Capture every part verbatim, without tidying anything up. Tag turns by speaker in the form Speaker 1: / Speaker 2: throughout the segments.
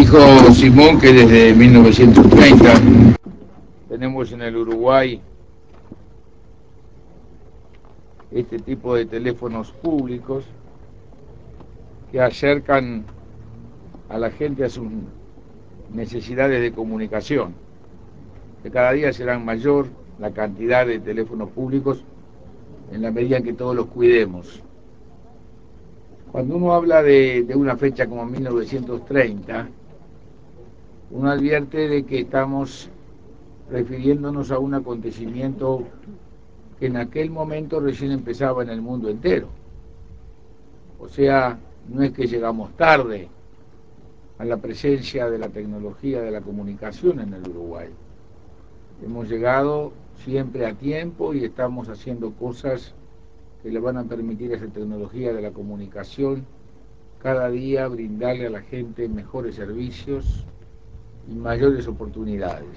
Speaker 1: dijo Simón que desde mil novecientos treinta tenemos en el Uruguay este tipo de teléfonos públicos que acercan a la gente a sus necesidades de comunicación, que cada día serán mayor la cantidad de teléfonos públicos en la medida en que todos los cuidemos. Cuando uno habla de, de una fecha como mil novecientos treinta, uno advierte de que estamos refiriéndonos a un acontecimiento que en aquel momento recién empezaba en el mundo entero. O sea, no es que llegamos tarde a la presencia de la tecnología de la comunicación en el Uruguay. Hemos llegado siempre a tiempo y estamos haciendo cosas que le van a permitir a esa tecnología de la comunicación cada día brindarle a la gente mejores servicios y mayores oportunidades.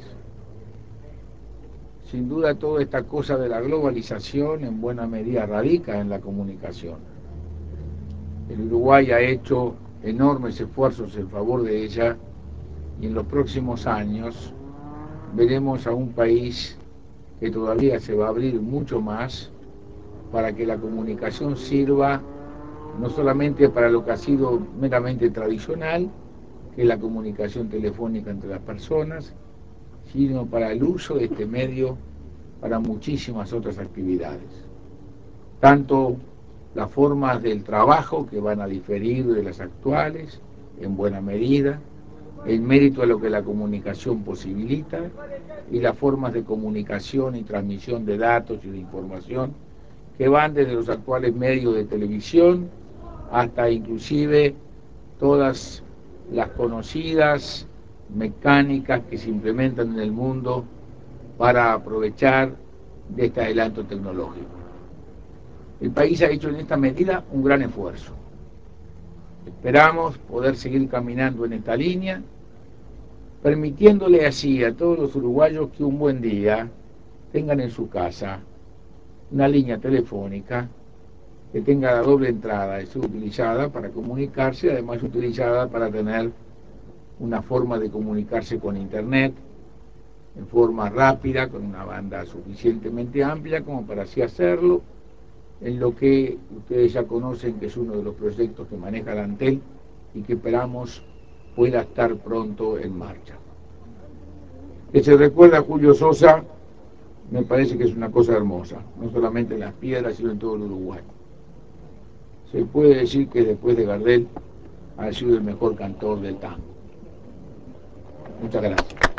Speaker 1: Sin duda toda esta cosa de la globalización en buena medida radica en la comunicación. El Uruguay ha hecho enormes esfuerzos en favor de ella y en los próximos años veremos a un país que todavía se va a abrir mucho más para que la comunicación sirva no solamente para lo que ha sido meramente tradicional, que es la comunicación telefónica entre las personas, sino para el uso de este medio para muchísimas otras actividades. Tanto las formas del trabajo, que van a diferir de las actuales, en buena medida, el mérito a lo que la comunicación posibilita, y las formas de comunicación y transmisión de datos y de información, que van desde los actuales medios de televisión hasta inclusive todas las conocidas mecánicas que se implementan en el mundo para aprovechar de este adelanto tecnológico. El país ha hecho en esta medida un gran esfuerzo. Esperamos poder seguir caminando en esta línea, permitiéndole así a todos los uruguayos que un buen día tengan en su casa una línea telefónica que tenga la doble entrada, es utilizada para comunicarse, además utilizada para tener una forma de comunicarse con internet en forma rápida, con una banda suficientemente amplia como para así hacerlo, en lo que ustedes ya conocen que es uno de los proyectos que maneja la Antel y que esperamos pueda estar pronto en marcha. Que se recuerda a Julio Sosa, me parece que es una cosa hermosa, no solamente en Las Piedras, sino en todo el Uruguay. Se puede decir que después de Gardel ha sido el mejor cantor del tango. Muchas gracias.